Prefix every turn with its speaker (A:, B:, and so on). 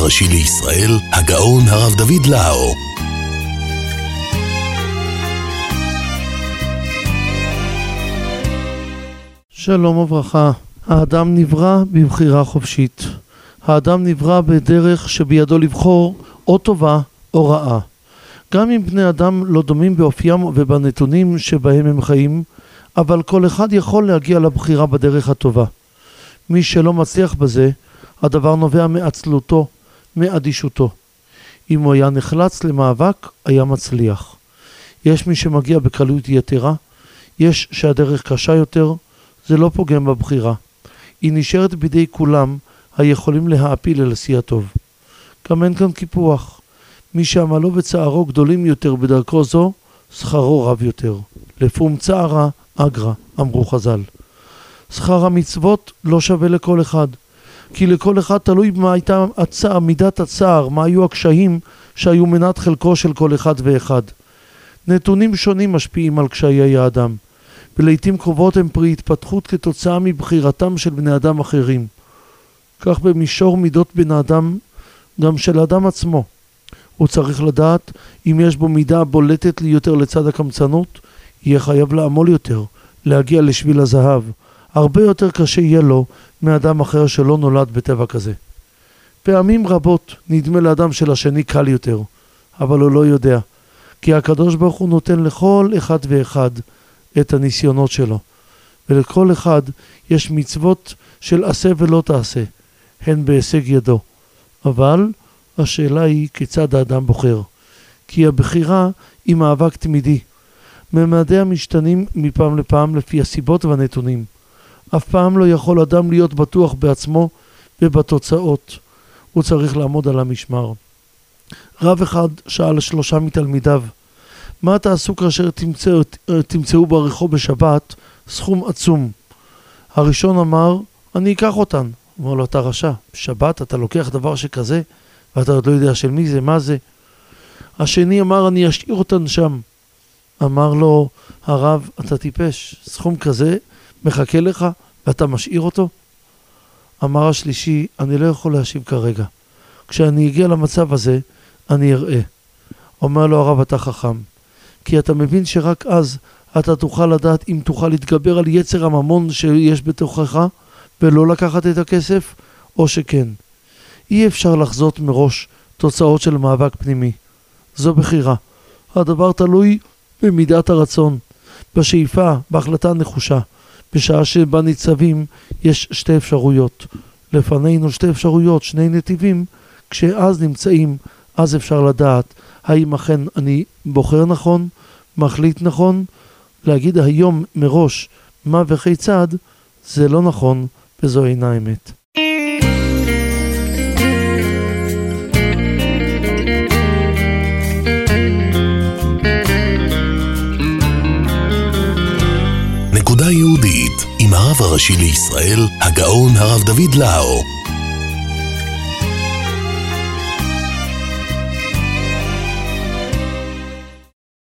A: הראשי לישראל, הגאון הרב דוד לאו.
B: שלום וברכה. האדם נברא בבחירה חופשית. האדם נברא בדרך שבידו לבחור או טובה או רעה. גם אם בני אדם לא דומים באופיים ובנתונים שבהם הם חיים, אבל כל אחד יכול להגיע לבחירה בדרך הטובה. מי שלא מצליח בזה, הדבר נובע מעצלותו, מאדישותו. אם הוא היה נחלץ למאבק, היה מצליח. יש מי שמגיע בקלות יתרה, יש שהדרך קשה יותר, זה לא פוגם בבחירה. היא נשארת בידי כולם היכולים להעפיל אל עשייה טוב. גם אין כאן קיפוח. מי שעמלו וצערו גדולים יותר בדרכו זו, שכרו רב יותר. לפום צערה אגרה, אמרו חז"ל. שכר המצוות לא שווה לכל אחד. כי לכל אחד תלוי מה הייתה מידת הצער, מה היו הקשיים שהיו מנת חלקו של כל אחד ואחד. נתונים שונים משפיעים על קשיי האדם. ולעיתים קרובות הם פרי התפתחות כתוצאה מבחירתם של בני אדם אחרים. כך במישור מידות בן האדם, גם של האדם עצמו. הוא צריך לדעת אם יש בו מידה בולטת לי יותר לצד הקמצנות, יהיה חייב לעמול יותר, להגיע לשביל הזהב. הרבה יותר קשה יהיה לו מאדם אחר שלא נולד בטבע כזה. פעמים רבות נדמה לאדם של השני קל יותר, אבל הוא לא יודע, כי הקדוש ברוך הוא נותן לכל אחד ואחד את הניסיונות שלו, ולכל אחד יש מצוות של עשה ולא תעשה, הן בהישג ידו. אבל השאלה היא כיצד האדם בוחר, כי הבחירה היא מאבק תמידי. ממדיה משתנים מפעם לפעם לפי הסיבות והנתונים. אף פעם לא יכול אדם להיות בטוח בעצמו ובתוצאות. הוא צריך לעמוד על המשמר. רב אחד שאל 3 מתלמידיו, מה תעשו כאשר תמצאו ברחוב בשבת סכום עצום? הראשון אמר, אני אקח אותן. אמר לו, אתה רשע, בשבת אתה לוקח דבר שכזה ואתה עוד לא יודע של מי זה, מה זה. השני אמר, אני אשאיר אותן שם. אמר לו הרב, אתה טיפש, סכום כזה מחכה לך ואתה משאיר אותו? אמר השלישי, אני לא יכול להשיב כרגע. כשאני אגיע למצב הזה, אני אראה. אומר לו הרב, אתה חכם, כי אתה מבין שרק אז אתה תוכל לדעת אם תוכל להתגבר על יצר הממון שיש בתוכך ולא לקחת את הכסף, או שכן. אי אפשר לחזות מראש תוצאות של מאבק פנימי. זו בחירה. הדבר תלוי במידת הרצון, בשאיפה, בהחלטה נחושה. בשעה שבה ניצבים יש 2 אפשרויות. לפנינו 2 אפשרויות, 2 נתיבים, כשאז נמצאים, אז אפשר לדעת האם אכן אני בוחר נכון, מחליט נכון. להגיד היום מראש מה וכיצד, זה לא נכון וזו אינה אמת.
A: נקודה יהודית עם הרב הראשי לישראל, הגאון הרב דוד לאו.